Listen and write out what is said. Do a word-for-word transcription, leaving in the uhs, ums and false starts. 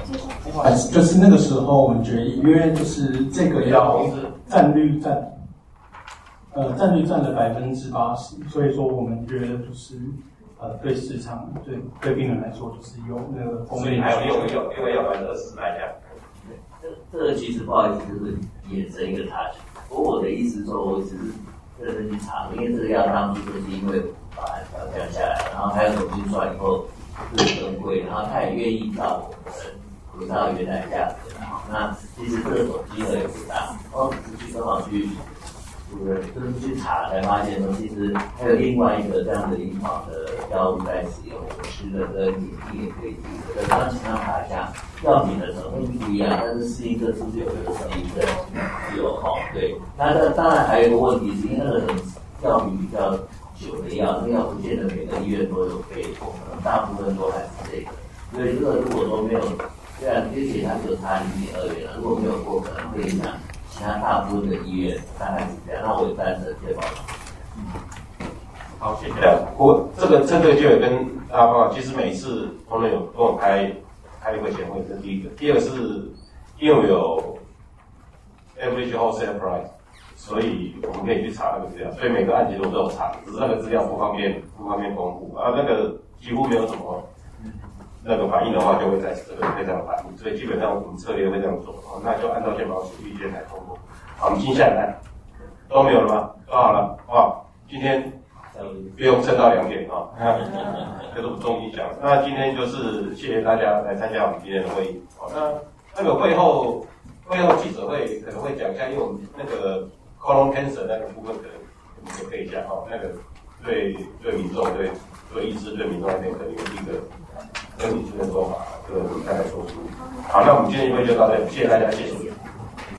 还是就是那个时候我们决议，因为就是这个要占率占，呃，占率占了百分之八十，所以说我们觉得就是呃，对市场对对病人来说就是有那个风险。 所以还有六个药，六个药丸二十来家。 对，这这个其实不好意思，就是衍生一个差距。不过我的意思说，我只是认真去查，因为这个药当初就是因为把它调降下来，然后他又重新算以后是更贵，然后他也愿意照我们回到原来价格。那其实这种金额也不大，然后只是去刚好去，就是就是去查才发现说，其实还有另外一个这样的临床的药物在使用，我吃的跟眼睛也可以治的。刚刚请他查一下，药品的成分不一样，但是适应症是不是有这个适应症？有哈，对。那这当然还有一个问题，是因为那个药品比较久的药，那个药不见得每个医院都有可以供，可能大部分都还是这个。所以这个如果说没有，虽然而且它只有差零点二元了，如果没有过，可能会影响其他大部分的医院，大概是这样。那我也赞成确保。 好，谢谢。我这个这个就有跟大家报告，其实每次同仁有跟我开开会前会，这是第一个。第二个是因为有 average wholesale price， 所以我们可以去查那个资料。所以每个案件我都有查，只是那个资料不方便不方便公布啊，那个几乎没有什么那个反应的话，就会在这个会这样反应。所以基本上我们策略会这样做，哦，那就按照健保署意见来通过。好，我们接下来看，都没有了吗？都好了，好，今天不用撑到两点啊，这是我们中医讲。那今天就是谢谢大家来参加我们今天的会议。好，那那个会后会后记者会可能会讲一下，因为我们那个 colon cancer 那个部分可能我们也可以讲哦，那个对对民众对对医师对民众那边可能有一个很理性的说法，这个大概说出。好，那我们今天会就到这里，谢谢大家，谢谢。